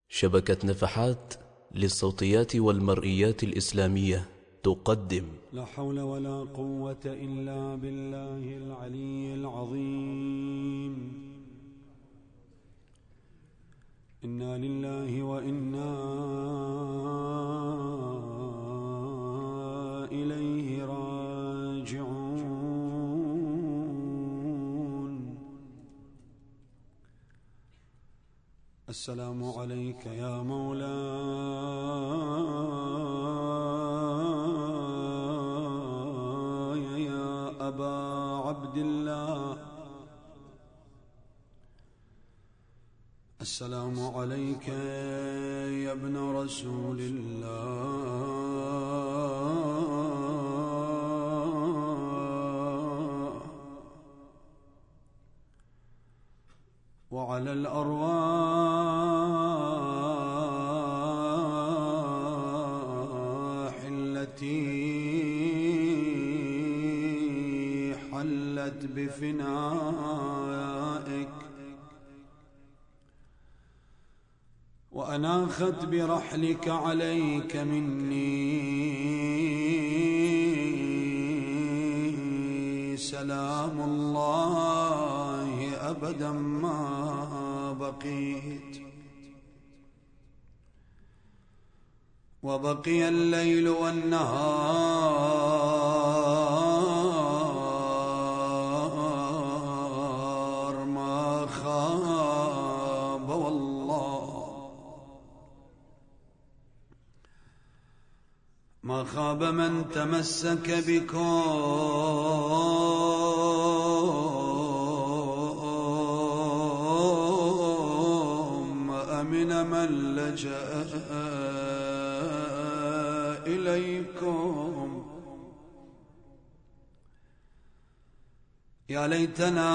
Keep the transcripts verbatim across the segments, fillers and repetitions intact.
شبكة نفحات للصوتيات والمرئيات الإسلامية تقدم لا حول ولا قوة إلا بالله العلي العظيم. إنا لله وإنا إليه راجعون. السلام عليك يا مولاي يا أبا عبد الله. السلام عليك يا ابن رسول الله، وعلى الأرواح التي حلت بفنائك وأناخت برحلك عليك مني سلام الله أبدا ما بقيت، وبقي الليل والنهار ما خاب والله، ما خاب من تمسك بكم، أمن من لجأ إليكم. يا ليتنا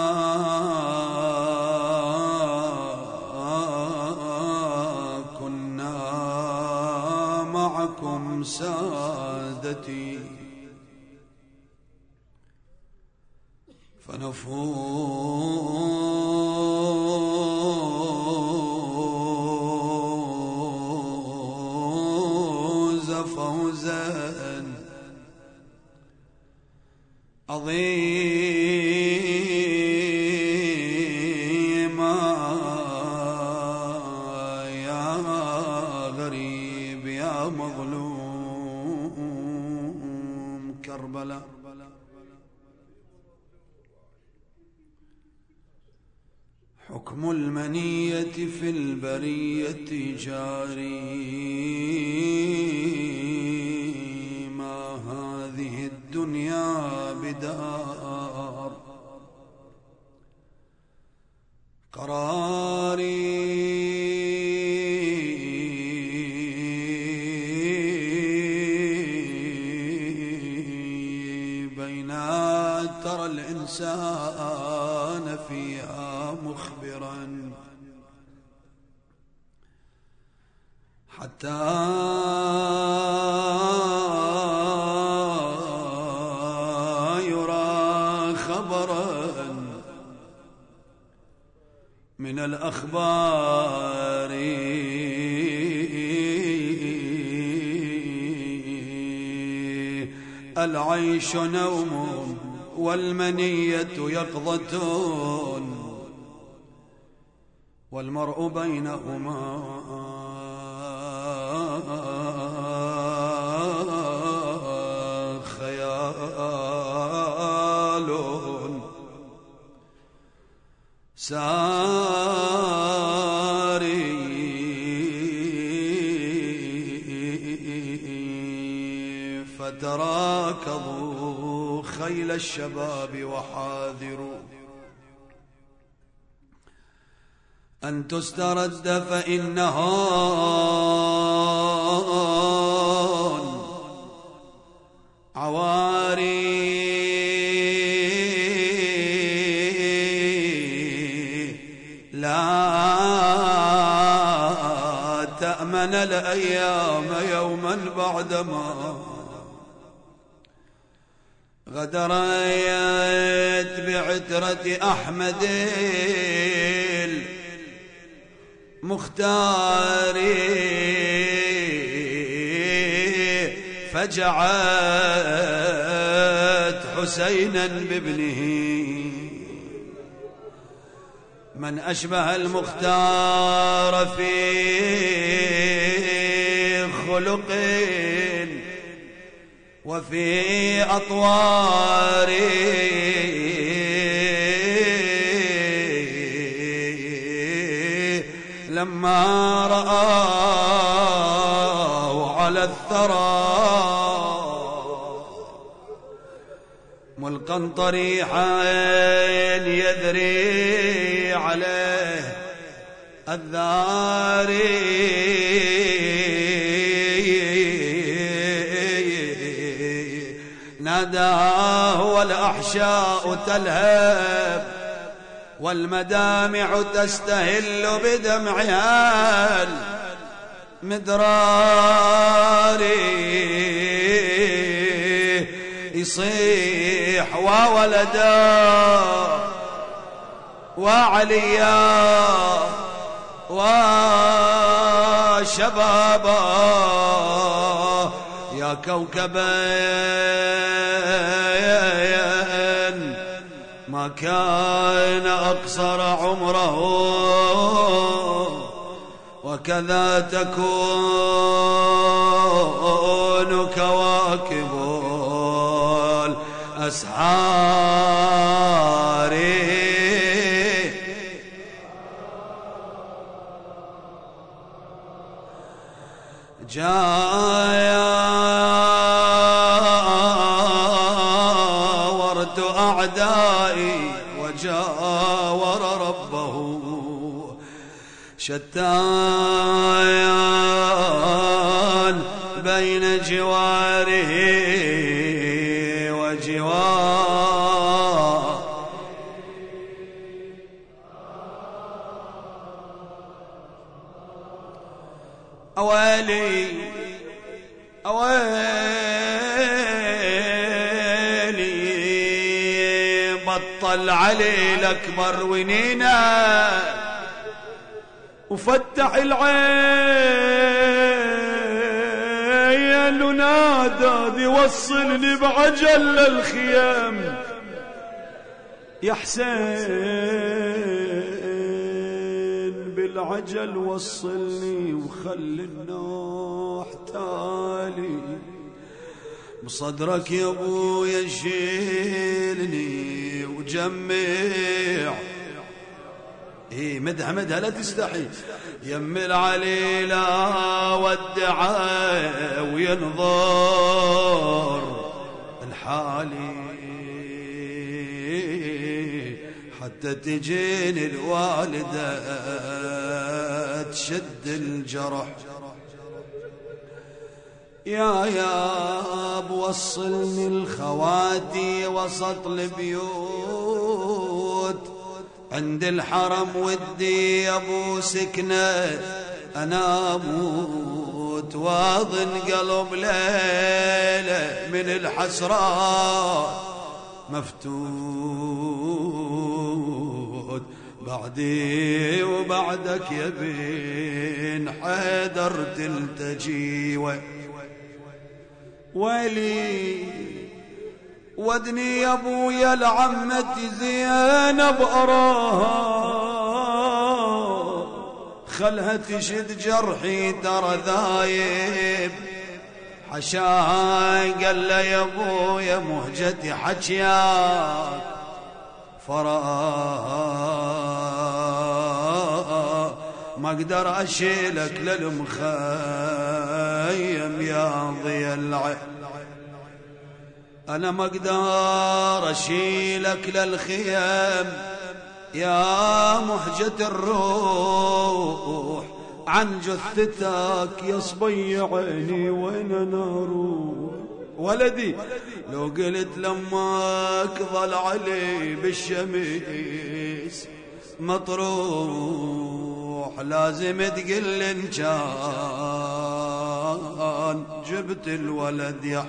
كنا معكم سادتي فنفوز فوزا عظيما. يا غريب يا مظلوم كربلاء، حكم المنية في البرية جاري، ما هذه الدنيا بدار قراري. بين ترى الإنسان فيها مخبرا حتى يرى خبرا من الأخبار. العيش نوم والمنية يقظة، والمرء بينهما خيال ساري. فتراكضوا خيل الشباب وحاذروا أن تسترد، فإنهن عواري لا تأمن الأيام يوما بعدما غدرت بعترة أحمد مختاري فجعت حسينا بابنه. من أشبه المختار في خلق وفي أطوار لما رآه على الثرى ملقا طريحا يذري عليه الذاري ناداه والأحشاء تلهب والمدامع تستهل بدمعها المدراري يصيح وولدا وعليا وشبابا يا كوكبا ما كان أقصر عمره وكذا تكون كواكب الأسحار جاورت أعدائي وجاور ربه شتان بين جواره وجوار أويلي أويلي بطل علي الأكبر ونينا وفتح العين ونادى ذي وصلني بعجل للخيام يا حسين بالعجل وصلني وخلي النوح تالي بصدرك يا ابويا شيلني وجمع ايه مدها مدها لا تستحي يم العليلة والدعاء وينظر الحالي حتى تجيني الوالدة تشد الجرح يا يا بوصلني الخواتي وسط البيوت عند الحرم ودي يا ابو سكنه انا اموت واظن قلب ليله من الحسرات مفتوت بعدي وبعدك يا بن حيدر تلتجي ويلي ودني يا ابويا لعمتي زينب اراها خلها تشد جرحي ترى ذايب حشاي قال له يا ابويا مهجتي حكياك فراغ ما اقدر اشيلك للمخيم يا ضي العين أنا ما أقدر أشيلك للخيام يا مهجة الروح عن جثتك يا صبي عيني وين أنا أروح ولدي لو قلت لماك ظل علي بالشمس مطروح لازم تقل إن كان جبت الولد يا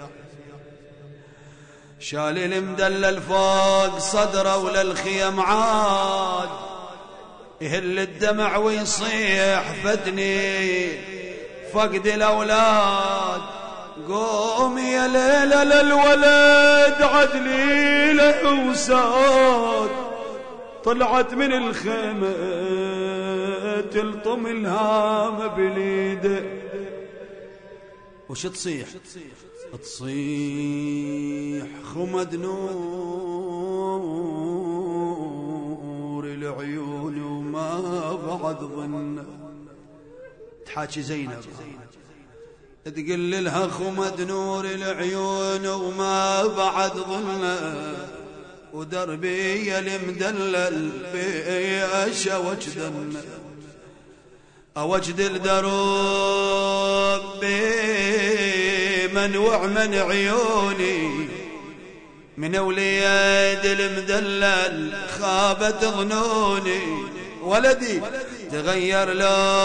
شال المدلل فوق صدره وللخيم عاد يهل الدمع ويصيح فدني فقد الأولاد. قوم يا ليلة للولد عدلي له وساد. طلعت من الخيمة تلطم الهام بليده وش تصيح؟ تصيح خمد نور العيون وما بعد ظن. تحاكي زينب تقل لها خمد نور العيون وما بعد ظن. ودربي المدلل بيش وجدن أوجد الدروب بمنوع من عيوني من وليد المدلل خابت ظنوني. ولدي تغير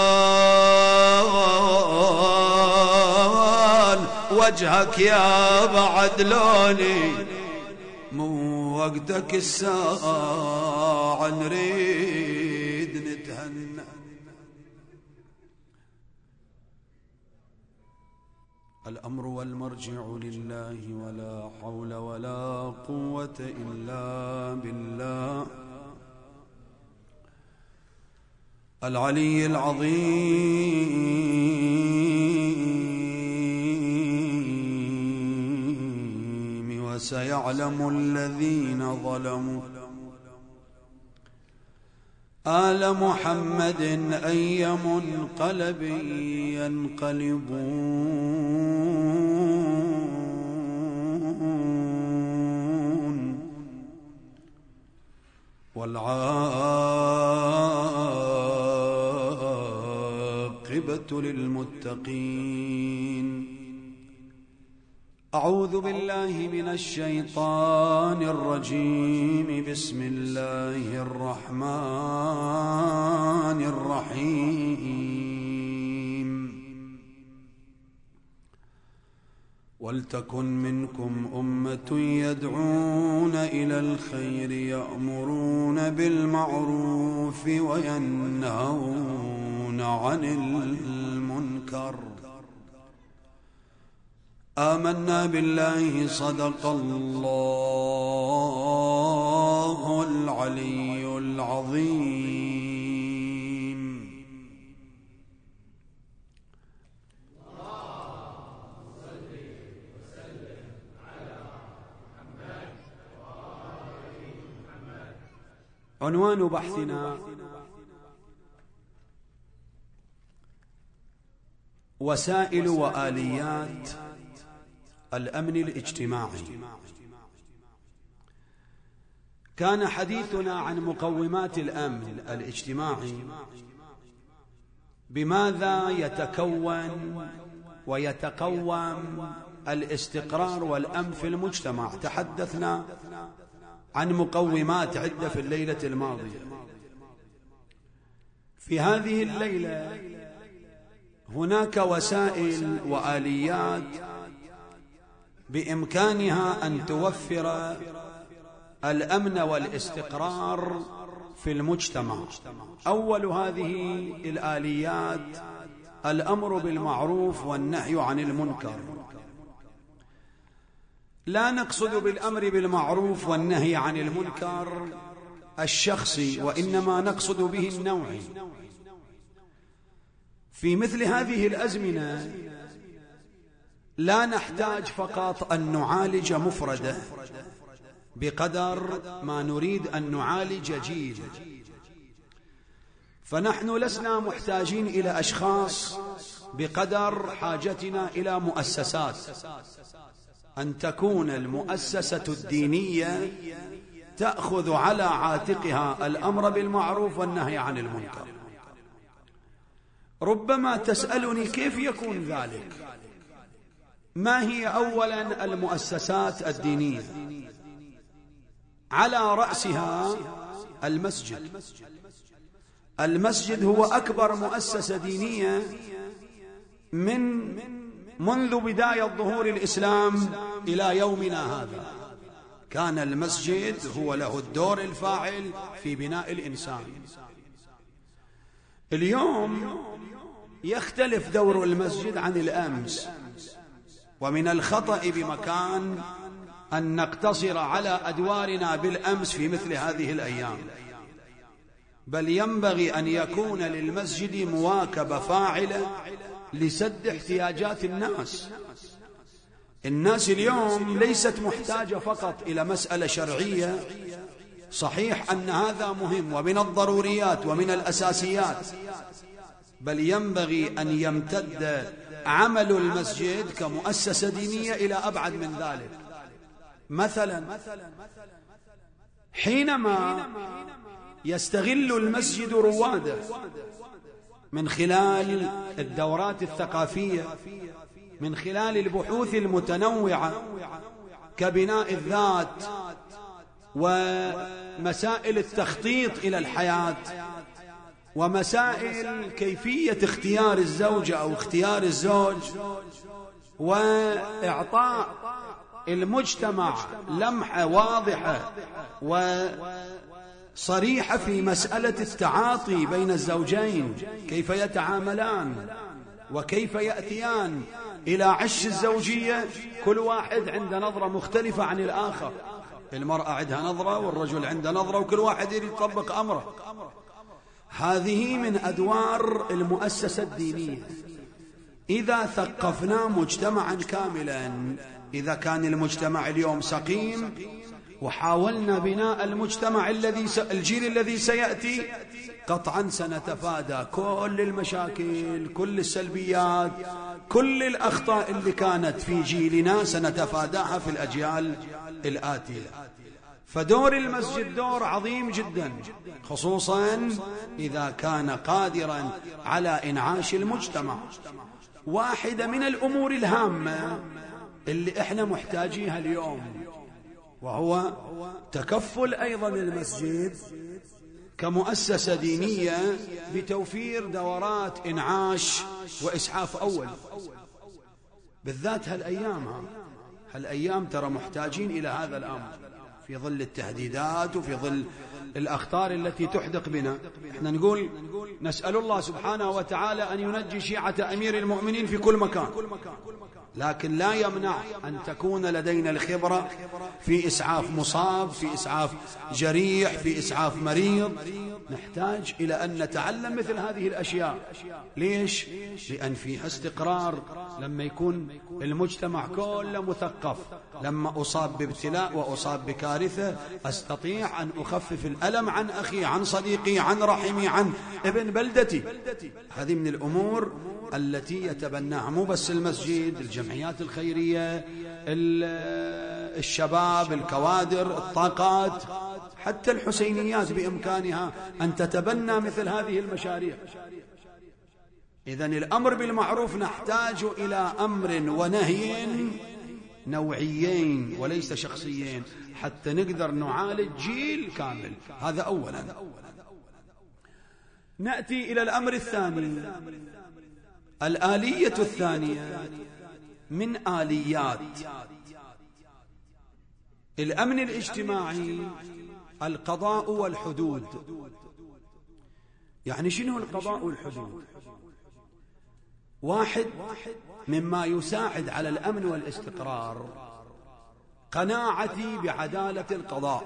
لون وجهك يا بعد لوني. مو وقتك الساعة نريد نتهنى. الأمر والمرجع لله ولا حول ولا قوة إلا بالله العلي العظيم. وسيعلم الذين ظلموا آل محمد أي منقلب ينقلبون. والعاقبة للمتقين. أعوذ بالله من الشيطان الرجيم. بسم الله الرحمن الرحيم. ولتكن منكم أمة يدعون إلى الخير يأمرون بالمعروف وينهون عن المنكر. آمنا بالله صدق الله العلي العظيم. عنوان بحثنا وسائل وآليات الأمن الاجتماعي. كان حديثنا عن مقومات الأمن الاجتماعي، بماذا يتكون ويتقوم الاستقرار والأمن في المجتمع. تحدثنا عن مقومات عدة في الليلة الماضية. في هذه الليلة هناك وسائل وآليات بإمكانها أن توفر الأمن والاستقرار في المجتمع. أول هذه الآليات الأمر بالمعروف والنهي عن المنكر. لا نقصد بالأمر بالمعروف والنهي عن المنكر الشخصي، وإنما نقصد به النوعي. في مثل هذه الأزمنة لا نحتاج فقط أن نعالج مفردة بقدر ما نريد أن نعالج جيل. فنحن لسنا محتاجين إلى أشخاص بقدر حاجتنا إلى مؤسسات. أن تكون المؤسسة الدينية تأخذ على عاتقها الأمر بالمعروف والنهي عن المنكر. ربما تسألني كيف يكون ذلك؟ ما هي أولا المؤسسات الدينية؟ على رأسها المسجد. المسجد هو أكبر مؤسسة دينية من منذ بداية ظهور الإسلام إلى يومنا هذا. كان المسجد هو له الدور الفاعل في بناء الإنسان. اليوم يختلف دور المسجد عن الأمس، ومن الخطأ بمكان أن نقتصر على أدوارنا بالأمس في مثل هذه الأيام، بل ينبغي أن يكون للمسجد مواكبة فاعلة لسد احتياجات الناس. الناس اليوم ليست محتاجة فقط إلى مسألة شرعية، صحيح أن هذا مهم ومن الضروريات ومن الأساسيات، بل ينبغي أن يمتد عمل المسجد كمؤسسة دينية إلى أبعد من ذلك. مثلا حينما يستغل المسجد رواده من خلال الدورات الثقافية، من خلال البحوث المتنوعة كبناء الذات ومسائل التخطيط إلى الحياة ومسائل كيفية اختيار الزوجة أو اختيار الزوج، وإعطاء المجتمع لمحة واضحة وصريحة في مسألة التعاطي بين الزوجين، كيف يتعاملان وكيف يأتيان إلى عش الزوجية. كل واحد عنده نظرة مختلفة عن الآخر، المرأة عندها نظرة والرجل عنده نظرة، وكل واحد يريد يطبق أمره. هذه من أدوار المؤسسة الدينية. إذا ثقفنا مجتمعا كاملا، إذا كان المجتمع اليوم سقيم وحاولنا بناء المجتمع الذي س... الجيل الذي سيأتي، قطعا سنتفادى كل المشاكل، كل السلبيات، كل الأخطاء اللي كانت في جيلنا سنتفاداها في الأجيال الآتية. فدور المسجد دور عظيم جدا، خصوصا إذا كان قادرا على إنعاش المجتمع. واحدة من الأمور الهامة اللي احنا محتاجيها اليوم، وهو تكفل أيضا المسجد كمؤسسة دينية بتوفير دورات إنعاش وإسعاف أول، بالذات هالأيام. هالأيام ترى محتاجين إلى هذا الأمر في ظل التهديدات وفي ظل الأخطار التي تحدق بنا. احنا نقول نسأل الله سبحانه وتعالى أن ينجي شيعة أمير المؤمنين في كل مكان، لكن لا يمنع أن تكون لدينا الخبرة في إسعاف مصاب، في إسعاف جريح، في إسعاف مريض. نحتاج إلى أن نتعلم مثل هذه الأشياء. ليش؟ لأن فيها استقرار. لما يكون المجتمع كله مثقف، لما أصاب بابتلاء وأصاب بكارثة أستطيع أن أخفف الألم عن أخي، عن صديقي، عن رحمي، عن ابن بلدتي. هذه من الأمور التي يتبناها مو بس المسجد، الجمعيات الخيرية، الشباب، الكوادر، الطاقات، حتى الحسينيات بإمكانها أن تتبنى مثل هذه المشاريع. إذن الأمر بالمعروف نحتاج إلى أمر ونهي نوعيين وليس شخصيين حتى نقدر نعالج جيل كامل. هذا أولا. نأتي إلى الأمر الثاني، الآلية الثانية من آليات الأمن الاجتماعي القضاء والحدود. يعني شنو القضاء والحدود؟ واحد مما يساعد على الأمن والاستقرار قناعتي بعدالة القضاء.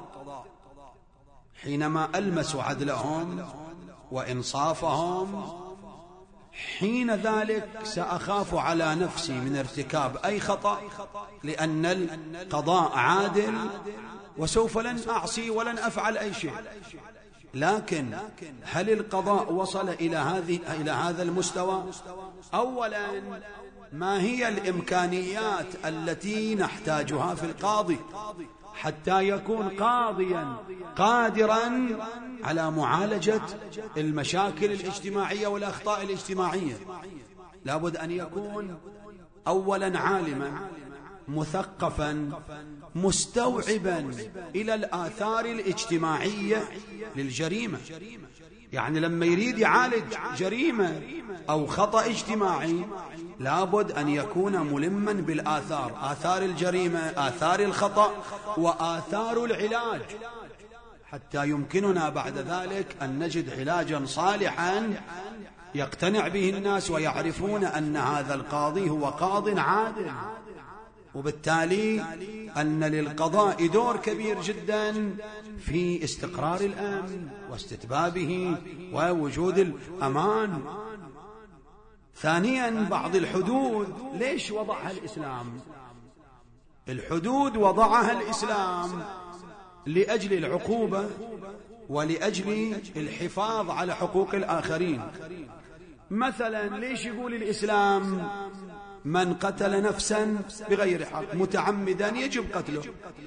حينما ألمس عدلهم وإنصافهم، حين ذلك سأخاف على نفسي من ارتكاب أي خطأ، لأن القضاء عادل وسوف لن أعصي ولن أفعل أي شيء. لكن هل القضاء وصل إلى هذه إلى هذا المستوى؟ أولا، ما هي الإمكانيات التي نحتاجها في القاضي حتى يكون قاضيا قادرا على معالجة المشاكل الاجتماعية والأخطاء الاجتماعية؟ لابد أن يكون أولا عالما مثقفا مستوعبا إلى الآثار الاجتماعية للجريمة. يعني لما يريد يعالج جريمة أو خطأ اجتماعي لابد أن يكون ملما بالآثار، آثار الجريمة، آثار الخطأ، وآثار العلاج، حتى يمكننا بعد ذلك أن نجد علاجا صالحا يقتنع به الناس ويعرفون أن هذا القاضي هو قاض عادل، وبالتالي أن للقضاء دور كبير جدا في استقرار الأمن واستتبابه ووجود الأمان. ثانيا، بعض الحدود ليش وضعها الإسلام؟ الحدود وضعها الإسلام لأجل العقوبة ولأجل الحفاظ على حقوق الآخرين. مثلا ليش يقول الإسلام من قتل نفسا بغير حق متعمدا يجب قتله؟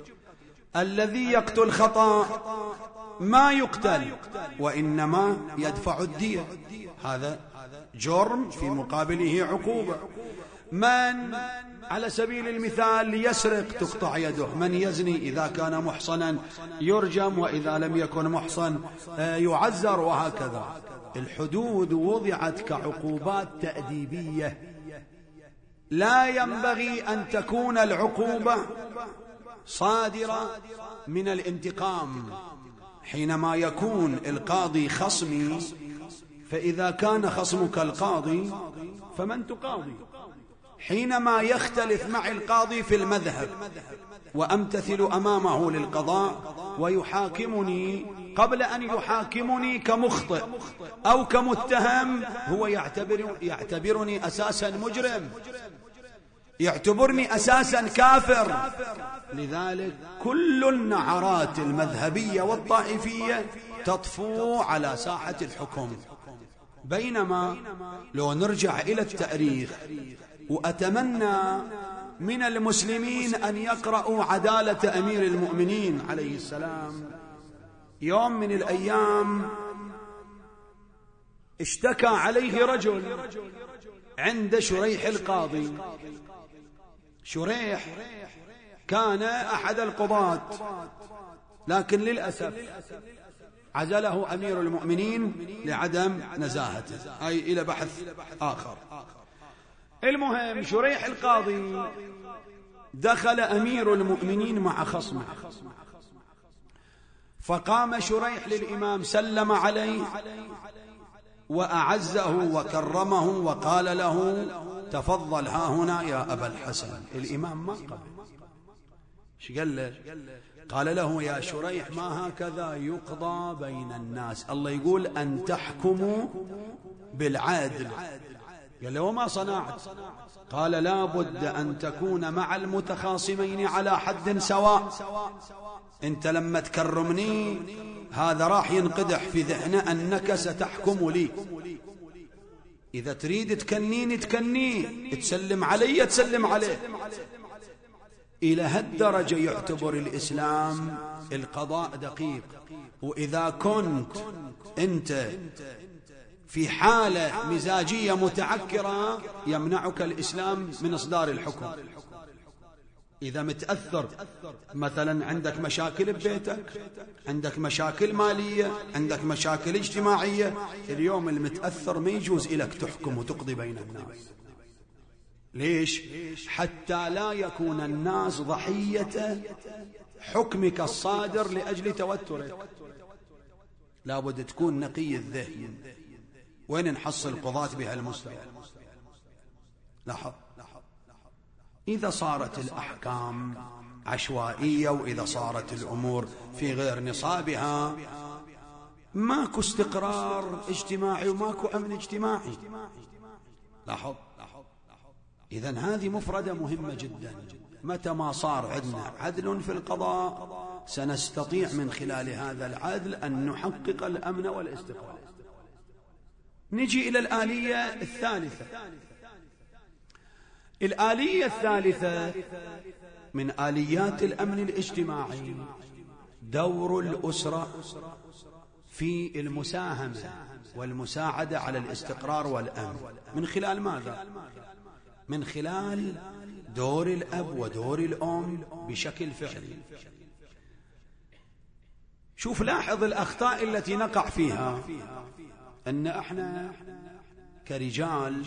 الذي يقتل خطأ ما يقتل وإنما يدفع الدية، هذا جرم في مقابله عقوبة. من على سبيل المثال يسرق تقطع يده، من يزني إذا كان محصنا يرجم وإذا لم يكن محصن يعزر، وهكذا. الحدود وضعت كعقوبات تأديبية، لا ينبغي أن تكون العقوبة صادرة من الانتقام. حينما يكون القاضي خصمي، فإذا كان خصمك القاضي فمن تقاضي؟ حينما يختلف مع القاضي في المذهب وأمتثل أمامه للقضاء ويحاكمني، قبل أن يحاكمني كمخطئ أو كمتهم هو يعتبر يعتبرني أساسا مجرم، يعتبرني أساسا كافر. لذلك كل النعرات المذهبية والطائفية تطفو على ساحة الحكم. بينما لو نرجع إلى التاريخ، وأتمنى من المسلمين أن يقرأوا عدالة أمير المؤمنين عليه السلام. يوم من الأيام اشتكى عليه رجل عند شريح القاضي. شريح كان أحد القضاة، لكن للأسف عزله أمير المؤمنين لعدم نزاهته، أي إلى بحث آخر. المهم شريح القاضي دخل أمير المؤمنين مع خصمه، فقام شريح للإمام سلم عليه وأعزه وكرمه وقال له تفضل ها هنا يا أبا الحسن. الإمام ما قبل. ايش قال له؟ قال له يا شريح ما هكذا يقضى بين الناس، الله يقول أن تحكموا بالعدل. قال له وما صنعت؟ قال لا بد أن تكون مع المتخاصمين على حد سواء. أنت لما تكرمني هذا راح ينقدح في ذهنه أنك ستحكم لي، إذا تريد تكنيني تكنيه، تسلم علي تسلم عليه. إلى هالدرجة يعتبر الإسلام القضاء دقيق. وإذا كنت أنت في حالة مزاجية متعكرة يمنعك الإسلام من إصدار الحكم. إذا متأثر مثلا عندك مشاكل ببيتك، عندك مشاكل مالية، عندك مشاكل اجتماعية، اليوم المتأثر ما يجوز إليك تحكم وتقضي بين الناس. ليش؟ حتى لا يكون الناس ضحية حكمك الصادر لأجل توترك. لابد تكون نقي الذهن. وين نحصل قضاة بهالمستوى؟ لاحظ، إذا صارت الأحكام عشوائية وإذا صارت الأمور في غير نصابها ماكو استقرار اجتماعي وماكو أمن اجتماعي. لاحظ، إذن هذه مفردة مهمة جدا. متى ما صار عندنا عدل في القضاء سنستطيع من خلال هذا العدل أن نحقق الأمن والاستقرار. نجي إلى الآلية الثالثة. الآلية الثالثة من آليات الأمن الاجتماعي دور الأسرة في المساهمة والمساعدة على الاستقرار والأمن. من خلال ماذا؟ من خلال دور الأب ودور الأم بشكل فعلي. شوف، لاحظ الأخطاء التي نقع فيها، أن احنا كرجال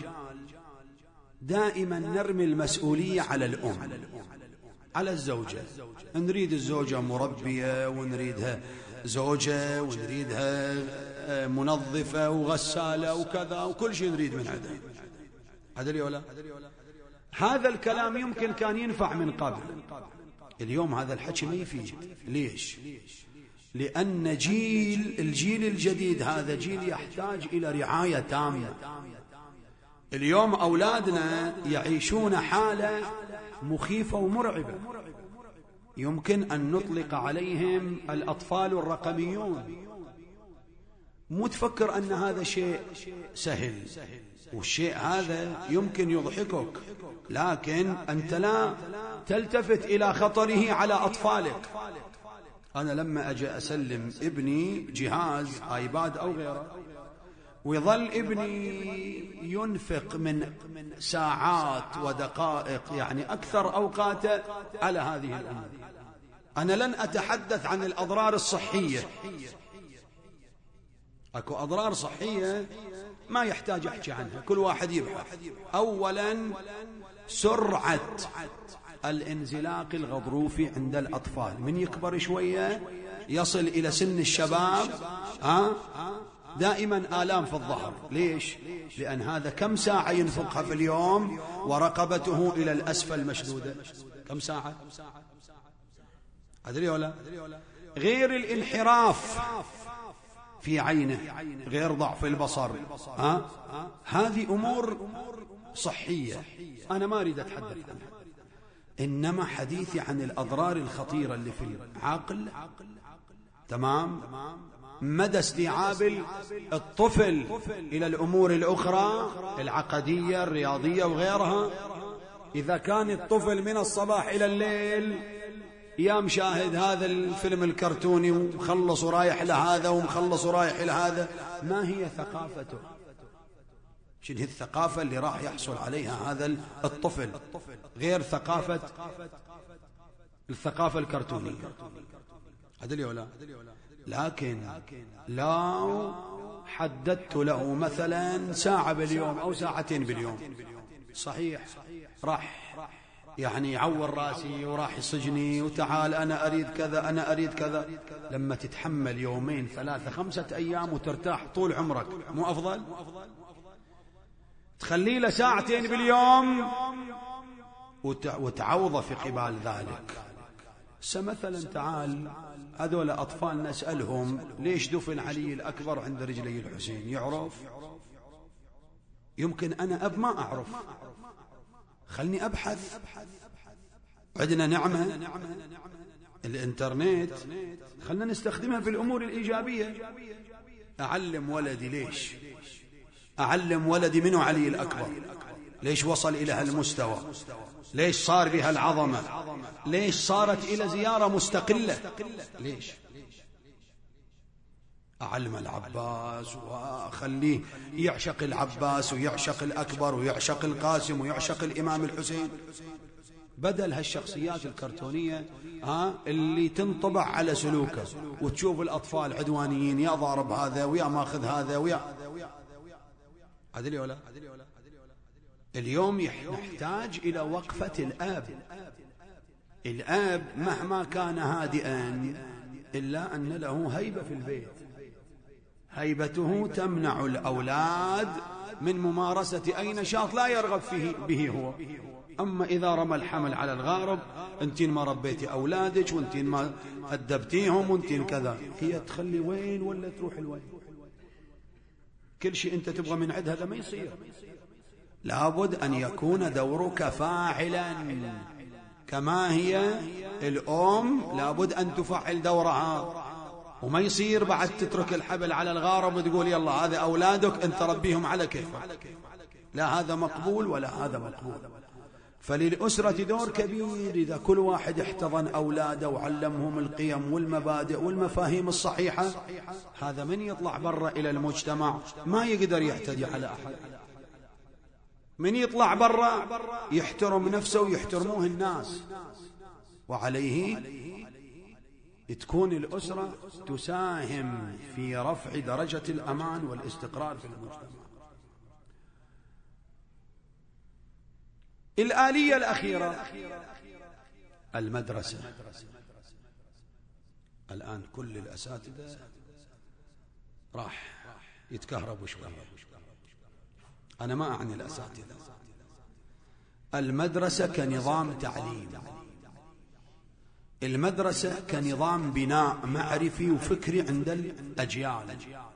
دائما نرمي المسؤولية على الأم، على الزوجة. نريد الزوجة مربية ونريدها زوجة ونريدها منظفة وغسالة وكذا وكل شيء نريد من عندها. أدري ولا؟ هذا الكلام يمكن كان ينفع من قبل، اليوم هذا الحكي ما يفيد. ليش؟ لأن جيل الجيل الجديد هذا جيل يحتاج إلى رعاية تامة. اليوم أولادنا يعيشون حالة مخيفة ومرعبة، يمكن أن نطلق عليهم الأطفال الرقميون. مو تفكر أن هذا شيء سهل، والشيء هذا يمكن يضحكك، لكن أنت لا تلتفت إلى خطره على أطفالك. أنا لما أجي أسلم ابني جهاز آيباد أو غيره، ويظل ابني ينفق من ساعات ودقائق، يعني أكثر أوقاته على هذه الأمور، أنا لن أتحدث عن الأضرار الصحية. أكو أضرار صحية ما يحتاج أحكي عنها، كل واحد يبحث. أولا سرعة الانزلاق الغضروفي عند الأطفال، من يكبر شوية يصل إلى سن الشباب ها دائما آلام في الظهر. ليش؟ لأن هذا كم ساعة ينفقها في اليوم ورقبته إلى الأسفل مشدودة؟ كم ساعة؟ أدري ولا؟ غير الانحراف في عينه، غير ضعف البصر، ها؟ هذه أمور صحية أنا ما أريد أتحدث عنها، إنما حديثي عن الأضرار الخطيرة اللي في العقل. تمام؟ مدى استيعاب الطفل إلى الأمور الأخرى العقدية الرياضية وغيرها. إذا كان الطفل من الصباح إلى الليل يا مشاهد هذا الفيلم الكرتوني ومخلص ورايح لهذا ومخلص ورايح لهذا، ما هي ثقافته؟ شنو هي الثقافة اللي راح يحصل عليها هذا الطفل؟ غير ثقافة الثقافة الكرتونية. أدري ولا؟ لكن لو حددت له مثلا ساعة باليوم أو ساعتين باليوم، صحيح راح يعني يعور راسي وراح يصجني وتعال أنا أريد كذا أنا أريد كذا. لما تتحمل يومين ثلاثة خمسة أيام وترتاح طول عمرك، مو أفضل؟ تخلي له ساعتين باليوم وتعوضه في قبال ذلك. مثلا تعال هذول أطفال نسألهم ليش دفن علي الأكبر عند رجلي الحسين، يعرف؟ يمكن أنا أب ما أعرف، خلني أبحث. عندنا نعمة الإنترنت، خلنا نستخدمها في الأمور الإيجابية. أعلم ولدي ليش، أعلم ولدي منه علي الأكبر، ليش وصل إلى هالمستوى، ليش صار بها العظمة، ليش صارت إلى زيارة مستقلة، ليش؟ أعلم العباس وأخليه يعشق العباس ويعشق الأكبر ويعشق القاسم ويعشق الإمام الحسين، بدل هالشخصيات الكرتونية ها اللي تنطبع على سلوكه. وتشوف الأطفال عدوانيين، يا ضارب هذا ويا ماخذ هذا ويا أدري ولا؟ اليوم نحتاج إلى وقفة الآب. الآب مهما كان هادئا إلا أن له هيبة في البيت، هيبته تمنع الأولاد من ممارسة أي نشاط لا يرغب فيه به هو. أما إذا رمى الحمل على الغارب، أنتين ما ربيتي أولادك وأنتين ما أدبتيهم وأنتين كذا، هي تخلي وين ولا تروح الوين؟ كل شيء أنت تبغى من عند هذا ما يصير. لابد أن يكون دورك فاعلا، كما هي الأم لابد أن تفعل دورها، وما يصير بعد تترك الحبل على الغارب وتقول يلا هذا أولادك أنت ربيهم على كيفك. لا هذا مقبول ولا هذا مقبول. فللأسرة دور كبير إذا كل واحد احتضن أولاده وعلمهم القيم والمبادئ والمفاهيم الصحيحة. هذا من يطلع برا إلى المجتمع ما يقدر يعتدي على أحد، من يطلع برا يحترم نفسه ويحترموه الناس. وعليه تكون الأسرة تساهم في رفع درجة الأمان والاستقرار في المجتمع. الآلية الأخيرة المدرسة. الآن كل الأساتذة راح يتكهربوا شوية. أنا ما أعني الأساتذة. المدرسة كنظام تعليم، المدرسة كنظام بناء معرفي وفكري عند الأجيال.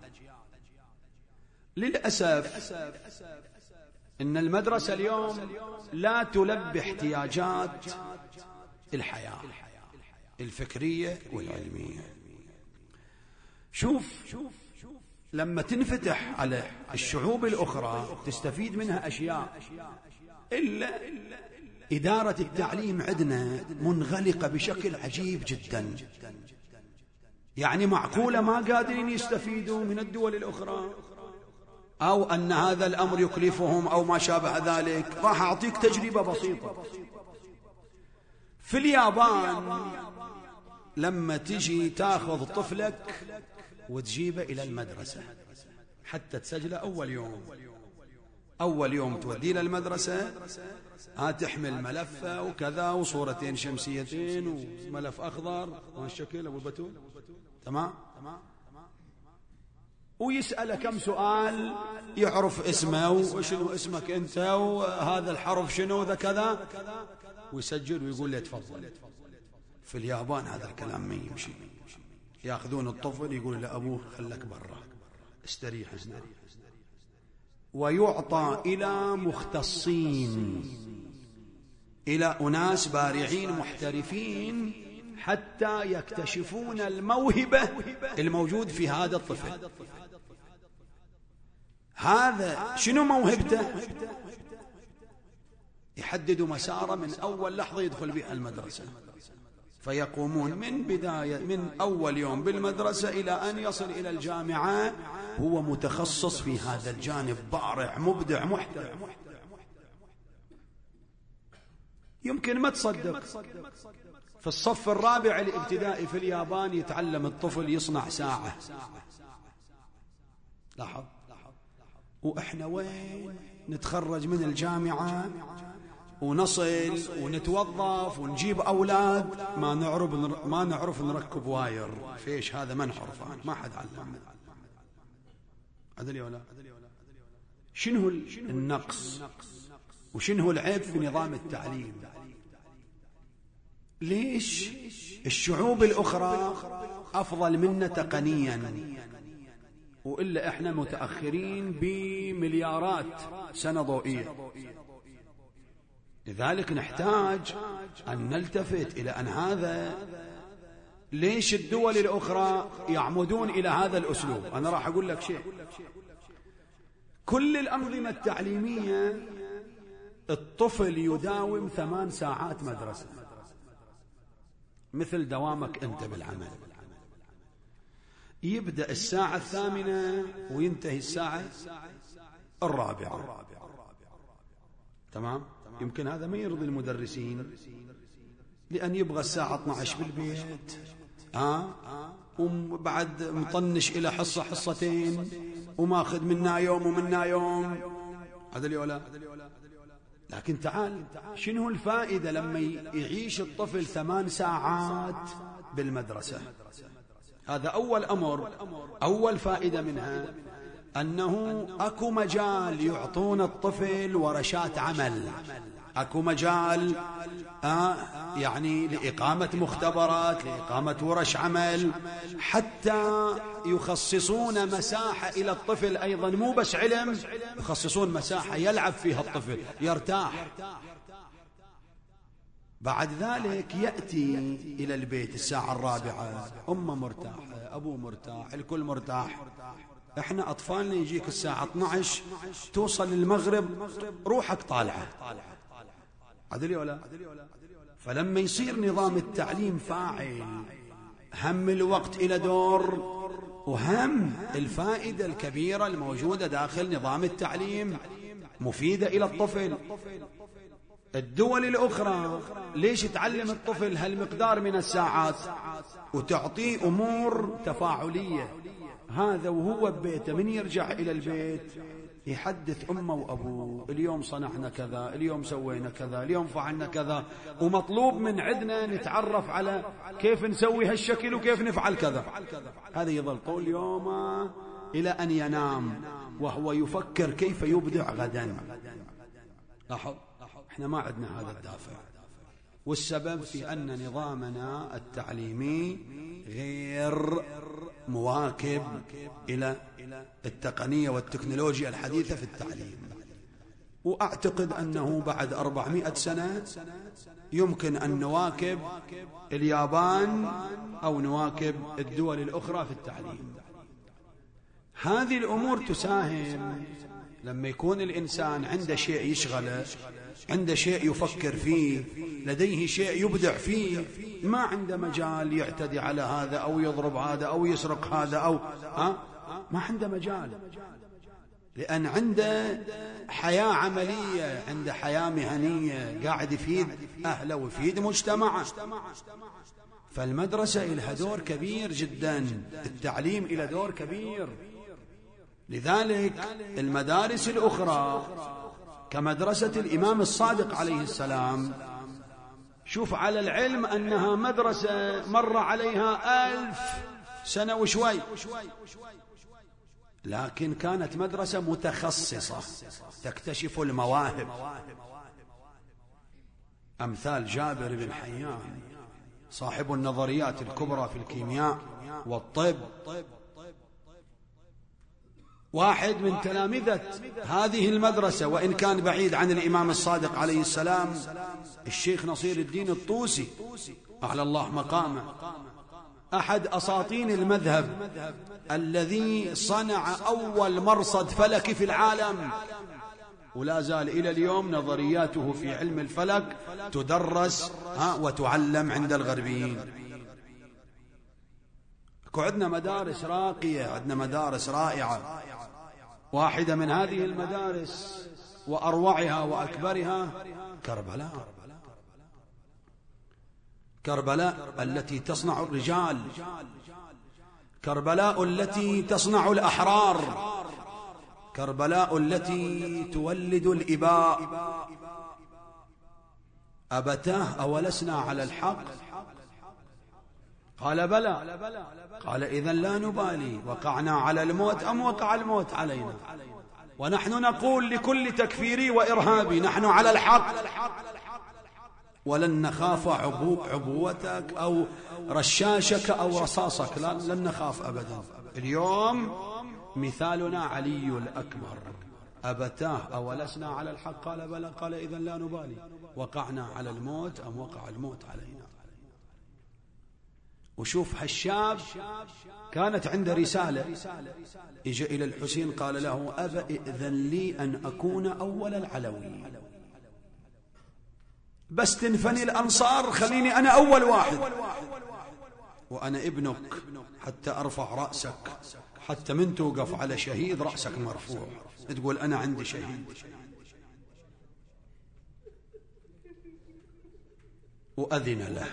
للأسف إن المدرسة اليوم لا تلبي احتياجات الحياة الفكرية والعلمية. شوف لما تنفتح على الشعوب الأخرى تستفيد منها أشياء، إلا إدارة التعليم عندنا منغلقة بشكل عجيب جدا. يعني معقولة ما قادرين يستفيدوا من الدول الأخرى، أو أن هذا الأمر يكلفهم أو ما شابه ذلك. راح أعطيك تجربة بسيطة. في اليابان لما تجي تاخذ طفلك وتجيبه إلى المدرسة حتى تسجله أول يوم، أول يوم توديه للمدرسة، ها تحمل ملفة وكذا وصورتين شمسيتين وملف أخضر وهالشكل أبو البتول، تمام؟ ويسأله كم سؤال، يعرف اسمه وشنو اسمك أنت وهذا الحرف شنو ذا كذا، ويسجل ويقول له تفضل. في اليابان هذا الكلام ما يمشي. يأخذون الطفل يقول لأبوه خلك برا استريح هنا، ويعطى إلى مختصين، إلى أناس بارعين محترفين حتى يكتشفون الموهبة الموجود في هذا الطفل. هذا شنو موهبته؟ يحددوا مساره من أول لحظة يدخل بها المدرسة، فيقومون من بداية من أول يوم بالمدرسة إلى أن يصل إلى الجامعة هو متخصص في هذا الجانب، بارع مبدع محترف. يمكن ما تصدق، في الصف الرابع الابتدائي في اليابان يتعلم الطفل يصنع ساعة. لاحظ. وإحنا وين نتخرج من الجامعة ونصل ونتوظف ونجيب أولاد ما نعرف ما نعرف نركب واير. فيش هذا ما نعرفه، ما حد علمنا. أدري ولا شنو النقص وشنو العيب في نظام التعليم؟ ليش الشعوب الأخرى أفضل منا تقنيا وإلا إحنا متأخرين بمليارات سنة ضوئية؟ لذلك نحتاج أن نلتفت إلى أن هذا ليش الدول الأخرى يعمدون إلى هذا الأسلوب. أنا راح أقول لك شيء، كل الأنظمة التعليمية الطفل يداوم ثمان ساعات مدرسة مثل دوامك أنت بالعمل، يبدأ الساعة الثامنة وينتهي الساعة الرابعة، تمام؟ يمكن هذا ما يرضي المدرسين، لأن يبغى الساعة اثني عشر بالبيت، آه وبعد مطنش إلى حصة حصتين وماخذ منا يوم ومنا يوم. هذا اللي ولا. لكن تعال، شنو الفائدة لما يعيش الطفل ثمان ساعات بالمدرسة؟ هذا أول أمر. أول فائدة منها أنه أكو مجال يعطون الطفل ورشات عمل، أكو مجال آه يعني لإقامة مختبرات، لإقامة ورش عمل، حتى يخصصون مساحة إلى الطفل أيضا، مو بس علم، يخصصون مساحة يلعب فيها الطفل يرتاح. بعد ذلك يأتي إلى البيت الساعة الرابعة، أمه مرتاحة، أبوه مرتاح، الكل مرتاح. احنا أطفالنا يجيك الساعة اثني عشر توصل المغرب روحك طالعة. عدلي ولا؟ فلما يصير نظام التعليم فاعل، هم الوقت إلى دور، وهم الفائدة الكبيرة الموجودة داخل نظام التعليم مفيدة إلى الطفل. الدول الأخرى ليش تعلم الطفل هالمقدار من الساعات وتعطيه أمور تفاعلية؟ هذا وهو ببيته من يرجع إلى البيت يحدث أمه وأبوه اليوم صنعنا كذا، اليوم سوينا كذا، اليوم فعلنا كذا، ومطلوب من عندنا نتعرف على كيف نسوي هالشكل وكيف نفعل كذا. هذا يظل طول يومه إلى أن ينام وهو يفكر كيف يبدع غدا. لاحظ احنا ما عندنا هذا الدافع، والسبب في أن نظامنا التعليمي غير مواكب إلى التقنية والتكنولوجيا الحديثة في التعليم. وأعتقد أنه بعد أربعمائة سنة يمكن أن نواكب اليابان أو نواكب الدول الأخرى في التعليم. هذه الأمور تساهم لما يكون الإنسان عنده شيء يشغله، عنده شيء يفكر فيه، لديه شيء يبدع فيه، ما عنده مجال يعتدي على هذا أو يضرب هذا أو يسرق هذا أو ها ما عنده مجال، لأن عنده حياة عملية، عنده حياة مهنية، قاعد يفيد أهله ويفيد مجتمعه. فالمدرسة إلها دور كبير جدا، التعليم إلى دور كبير. لذلك المدارس الأخرى كمدرسة الإمام الصادق عليه السلام، شوف على العلم أنها مدرسة مر عليها ألف سنة وشوي، لكن كانت مدرسة متخصصة تكتشف المواهب. أمثال جابر بن حيان صاحب النظريات الكبرى في الكيمياء والطب، واحد من تلامذة هذه المدرسة وإن كان بعيد عن الإمام الصادق عليه السلام، الشيخ نصير الدين الطوسي أعلى الله مقامه، أحد أساطين المذهب الذي صنع أول مرصد فلكي في العالم، ولا زال إلى اليوم نظرياته في علم الفلك تدرس وتعلم عند الغربيين. عندنا مدارس راقية، عندنا مدارس رائعة. واحدة من هذه المدارس وأروعها وأكبرها كربلاء. كربلاء التي تصنع الرجال، كربلاء التي تصنع الأحرار، كربلاء التي تولد الإباء. أبتاه أولسنا على الحق؟ قال بلى. قال إذن لا نبالي، وقعنا على الموت أم وقع الموت علينا؟ ونحن نقول لكل تكفيري وإرهابي نحن على الحق، ولن نخاف عبو عبوتك أو رشاشك أو رصاصك، لا لن نخاف أبدا. اليوم مثالنا علي الأكبر، أبتاه أولسنا على الحق؟ قال بلى. قال إذن لا نبالي، وقعنا على الموت أم وقع الموت علينا؟ وشوف هالشاب كانت عنده رسالة، إجا إلى الحسين قال له أبا إذن لي أن أكون أول العلوي، بس تنفني الأنصار خليني أنا أول واحد، وأنا ابنك حتى أرفع رأسك، حتى من توقف على شهيد رأسك مرفوع تقول أنا عندي شهيد. وأذن له،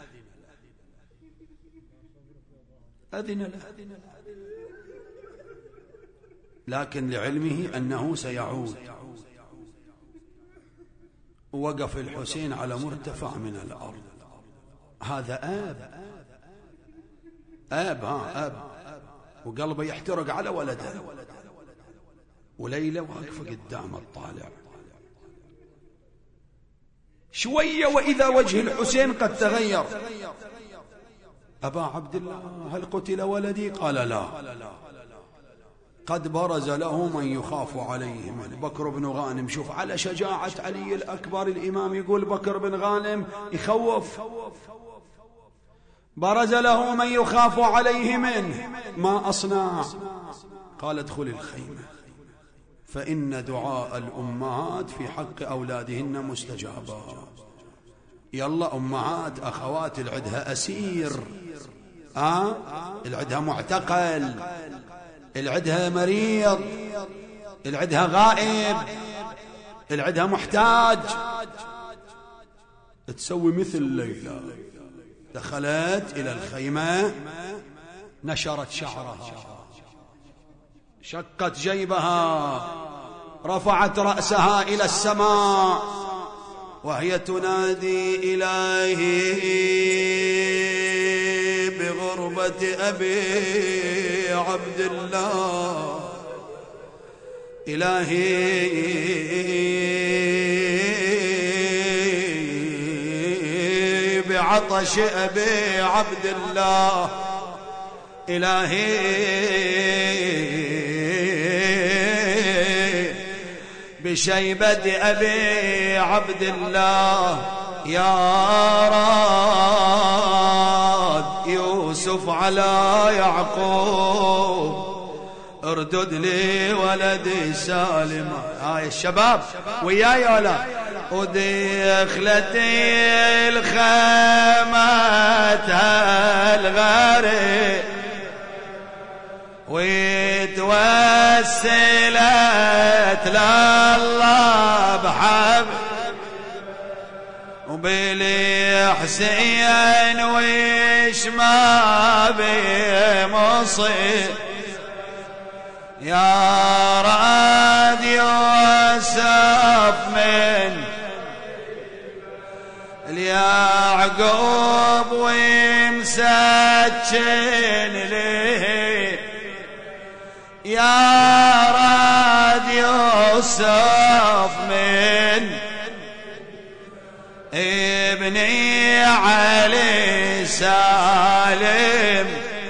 أذن له، لكن لعلمه أنه سيعود. وقف الحسين على مرتفع من الأرض. هذا آب، آب ها آب، وقلبه يحترق على ولده، وليلى واقفة قدام الطالع. شوية وإذا وجه الحسين قد تغير. أبا عبد الله هل قتل ولدي؟ قال لا، قد برز له من يخاف عليه من بكر بن غانم. شوف على شجاعة علي الأكبر، الإمام يقول بكر بن غانم يخوف. برز له من يخاف عليه منه، ما أصنع؟ قال ادخل الخيمة فإن دعاء الأمهات في حق أولادهن مستجابات. يلا أمهات أخوات العدها أسير، آه؟ العدها معتقل، العدها مريض، العدها غائب، العدها محتاج. تسوي مثل ليلى، دخلت إلى الخيمة، نشرت شعرها، شقت جيبها، رفعت رأسها إلى السماء وهي تنادي إلهي بغربة أبي عبد الله، إلهي بعطش أبي عبد الله، إلهي بشيبة أبي عبد الله، يا راد يوسف على يعقوب اردد لي ولدي سالم. هاي الشباب وياي ولا ودخلتي الخيمة الغارق وتوسلت لله بحب وبلي حسين ويش ما بمصير يا راد يوسف من اليعقوب ومسكن ليه يا راد يوسف من ابني علي سالم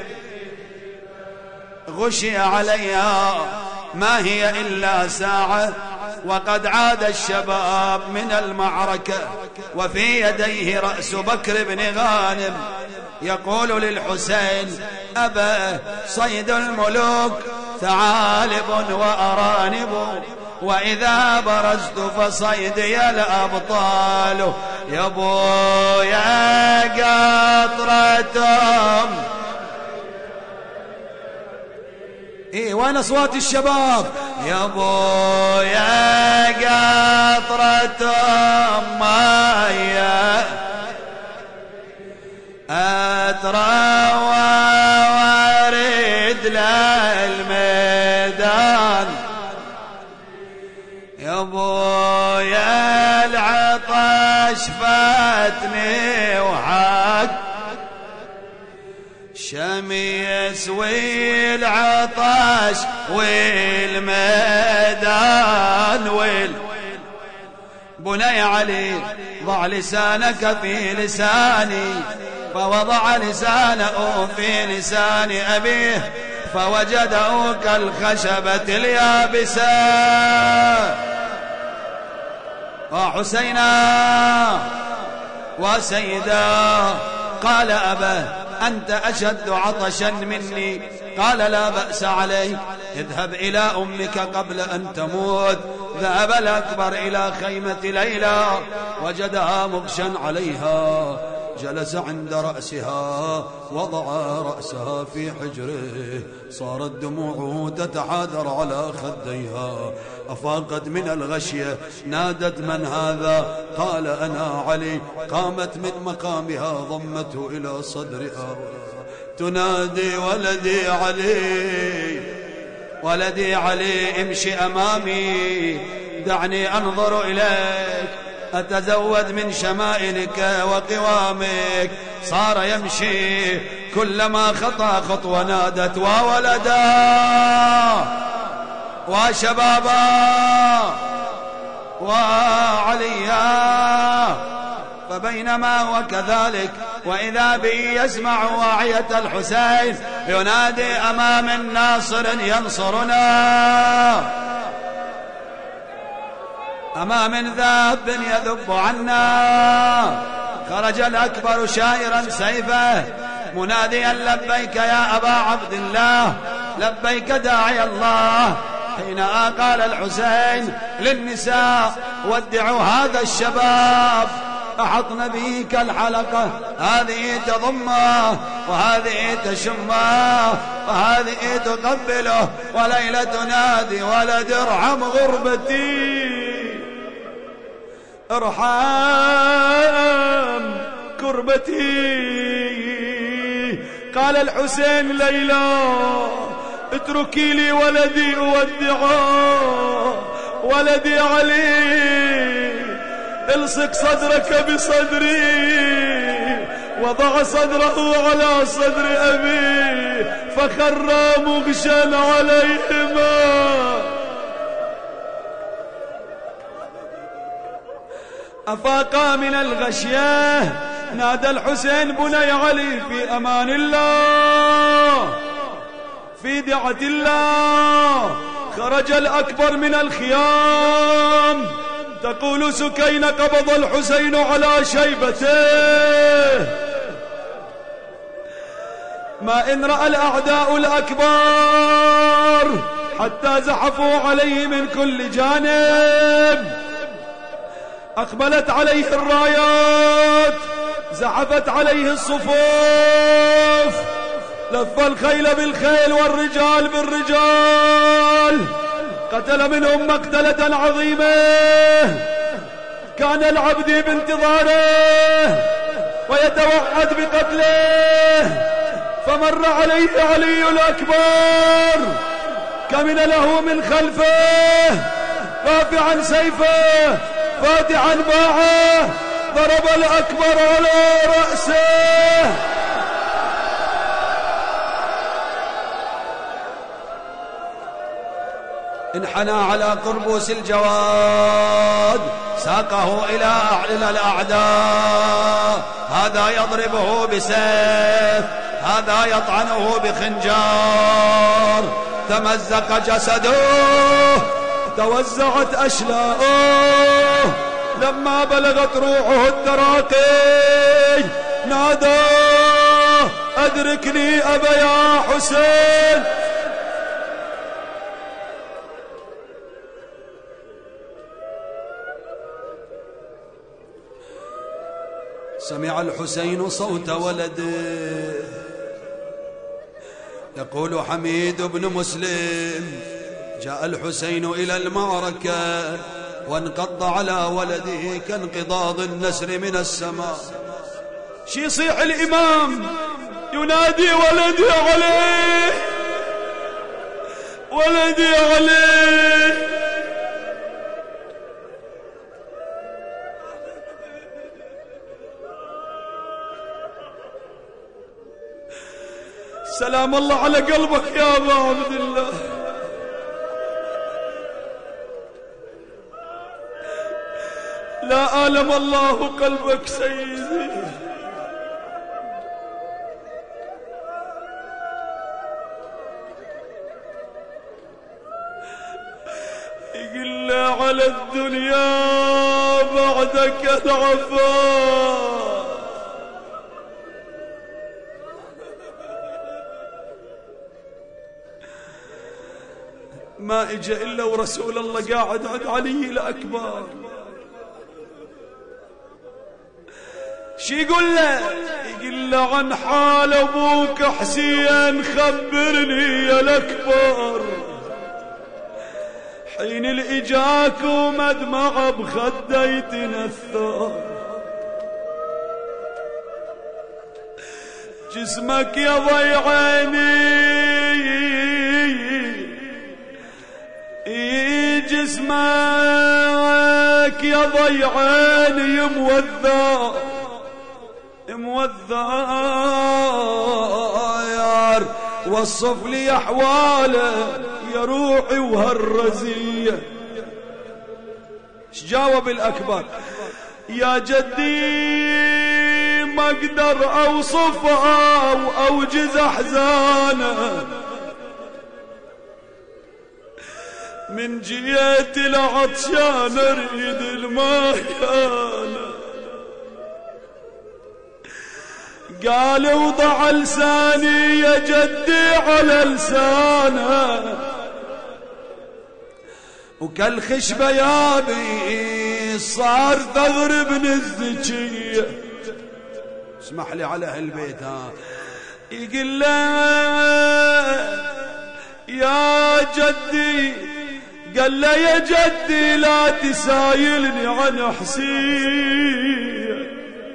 غشي عليها ما هي إلا ساعة وقد عاد الشباب من المعركة وفي يديه رأس بكر بن غانم يقول للحسين أبا صيد الملوك ثعالب وأرانب وإذا برزت فصيدي الأبطال يا بويا قطرتهم. إيه وين أصوات الشباب؟ يا بويا قطرتهم مايا أترى وارد للميدان يا بويا العطش فاتني وحق شميس والعطش والميدان وال بني علي ضع لسانك في لساني فوضع لسانه في لسان أبيه فوجده كالخشبة اليابسة. وحسينا وسيدا قال أبا أنت أشد عطشا مني قال لا بأس عليك اذهب إلى أمك قبل أن تموت. ذهب الأكبر إلى خيمة ليلى وجدها مغشا عليها جلس عند رأسها وضع رأسها في حجره صارت دموعه تتحادر على خديها أفاقت من الغشية نادت من هذا قال أنا علي. قامت من مقامها ضمته إلى صدرها تنادي ولدي علي ولدي علي امشي أمامي دعني أنظر إليك أتزود من شمائلك وقوامك. صار يمشي كلما خطى خطوة نادت وولدا وشبابا وعليا. فبينما هو كذلك وإذا به يسمع واعية الحسين ينادي أمام ناصر ينصرنا أمام ذاب يذب عنا. خرج الأكبر شائرا سيفه مناديا لبيك يا أبا عبد الله لبيك داعي الله. حين قال الحسين للنساء ودعوا هذا الشباب أحطن به كالحلقة هذه تضمه وهذه تشمه وهذه تقبله وليلة تنادي ولد ارحم غربتي ارحم كربتي. قال الحسين ليلى اتركي لي ولدي أودعه ولدي علي الصق صدرك بصدري، وضع صدره على صدر أبي فخر مغشا عليهما. أفاقا من الغشية نادى الحسين بني علي في أمان الله في دعة الله. خرج الأكبر من الخيام، تقول سكينة قبض الحسين على شيبته، ما إن رأى الأعداء الأكبر حتى زحفوا عليه من كل جانب. أقبلت عليه الرايات، زحفت عليه الصفوف، لف الخيل بالخيل والرجال بالرجال، قتل منهم مقتلة عظيمة كان العبد بانتظاره ويتوعد بقتله. فمر عليه علي الأكبر كمن له من خلفه رافعا سيفه فاتحا باعه، ضرب الأكبر على رأسه. انحنى على قربوس الجواد، ساقه إلى أعلى الأعداء، هذا يضربه بسيف، هذا يطعنه بخنجر، تمزق جسده، توزعت أشلاؤه. لما بلغت روحه التراقي نادى أدركني أبا يا حسين. سمع الحسين صوت ولده يقول حميد بن مسلم: جاء الحسين إلى المعركة وانقض على ولده كانقضاض النسر من السماء. شي يصيح الإمام ينادي: ولدي عليه، ولدي عليه. سلام الله على قلبك يا أبا عبد الله. لا آلم الله قلبك سيدي. يقل على الدنيا بعدك العفا، ما اجى الا ورسول الله قاعد عند علي الأكبر. شي يقول له؟ يقول له: عن حال ابوك حسين خبرني يا الأكبر، حين الإجاك ومدمع بخدي تنثر، جسمك يا ضيعيني جسمك يا ضيعيني موذى موذى، وصف لي أحواله يا روحي وهالرزية. جاوب الأكبر: يا جدي ما اقدر اوصفها واوجز احزانه، من جيت العطشان اريد المايانه، قال وضع لساني يا جدي على لسانه، وكالخشبة يابي صار ثغر ابن الذكية. اسمح لي على هالبيت ها. يقول له: يا جدي، قال له: يا جدي لا تسايلني عن حسين،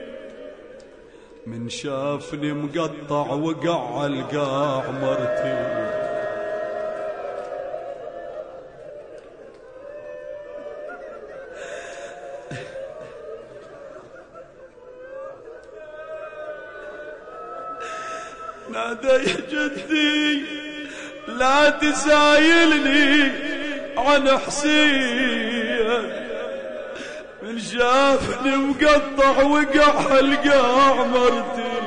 من شافني مقطع وقع على القاع مرتين. نادى يا جدي لا تسايلني عن حسين، من شافني مقطع وقع القاع مرتي.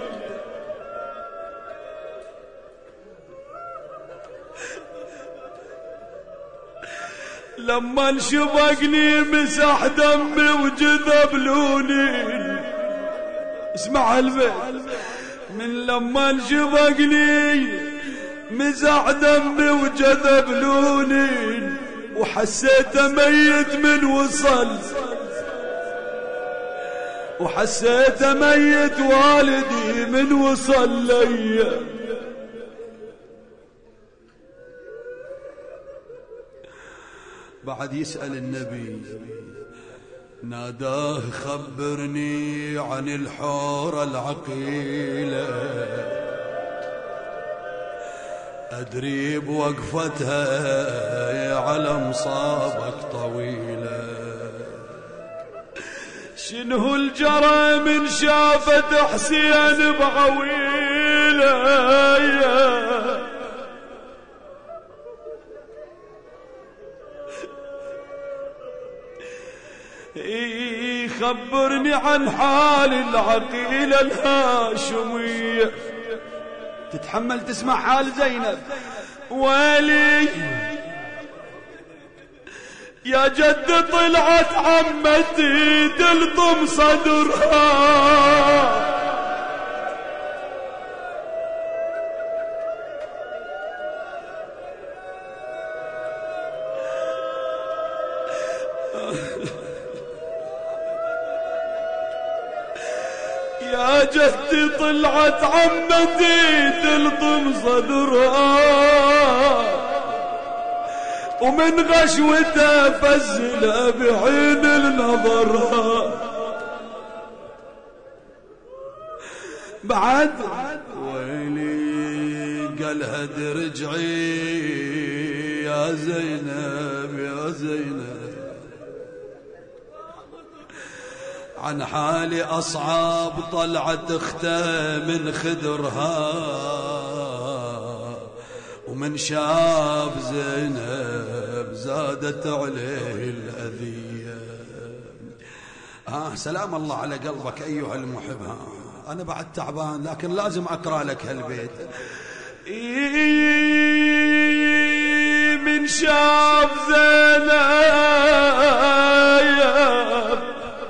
لما انشبقني مسح دمي وجذب لوني. اسمع هالبيت، من لما انشبقني مسح دمي وجذب لوني، وحسيت ميت من وصل، وحسيت ميت والدي من وصل لي. بعد يسأل النبي ناداه خبرني عن الحورة العقيلة، أدري بوقفتها على مصابك طويلة. شنو الجرى من شافت حسين بعويله؟ خبرني عن حال العقيلة الهاشمية. تتحمل تسمع حال زينب؟ ويلي يا جد طلعت عمتي تلطم صدرها، يا جدي طلعت عمتي تلطم صدرها، ومن غشوته فزله بعين النظرها. بعد ويلي قالها درجعي يا زينب يا زينب، عن حالي أصعب طلعت اخته من خدرها، ومن شاف زينب زادت عليه الأذية. آه سلام الله على قلبك أيها المحب. أنا بعد تعبان لكن لازم أقرأ لك هالبيت. من شاف زينب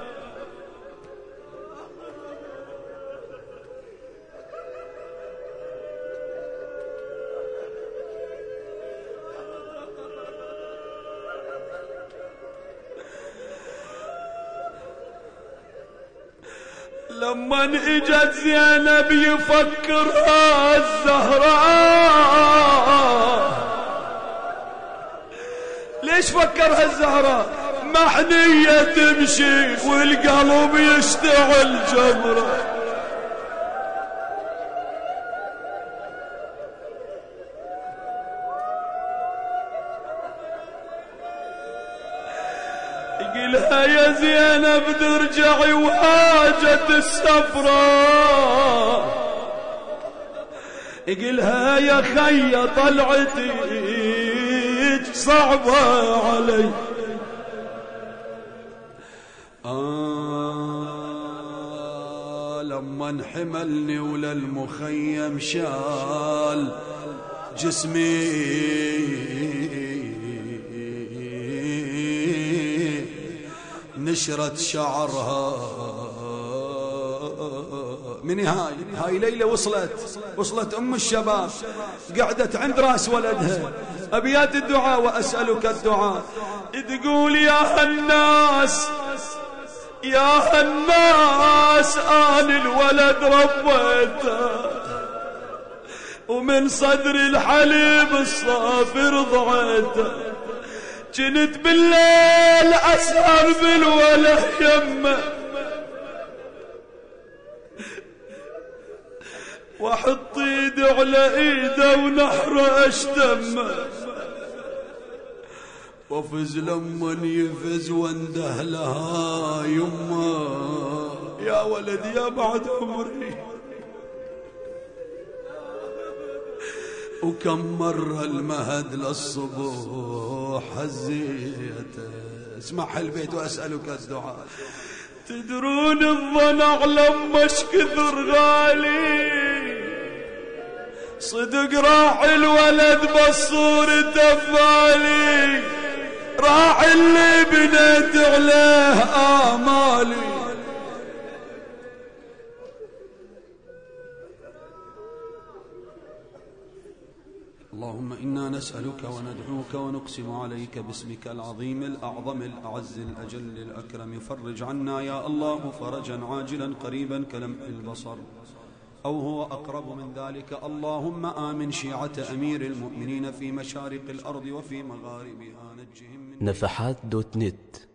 لما اجت زينب يفكرها الزهراء. ليش فكرها الزهراء؟ محنية تمشي والقلب يشتعل جمره، قلها يا زينب ترجعي وحاجة السفرة، قلها يا خي طلعتي صعبة علي. آه لما انحملني وللمخيم شال جسمي، نشرت شعرها. من هاي هاي ليلة وصلت وصلت أم الشباب، قعدت عند راس ولدها. أبيات الدعاء وأسألك الدعاء، تقول يا هالناس يا هالناس آن الولد ربيته، ومن صدر الحليب الصافي رضعته، جنت بالليل أسهر بالوله يمه، واحط ايدي على ايده ونحره اشتمه، وافز لما يفز وانده لها يمه. يا ولدي يا بعد عمري وكم مرة المهد للصبح هزيته. اسمع البيت وأسألك الدعاء. تدرون الضنع لما كثر غالي، صدق راح الولد بصورته ببالي، راح اللي بنيت عليه آمالي. اللهم إنا نسألك وندعوك ونقسم عليك باسمك العظيم الأعظم الأعز الأجل الأكرم، فرج عنا يا الله فرجا عاجلا قريبا كلمح البصر أو هو أقرب من ذلك. اللهم آمن شيعة أمير المؤمنين في مشارق الأرض وفي مغاربها، نجهم من نفحات دوت نت.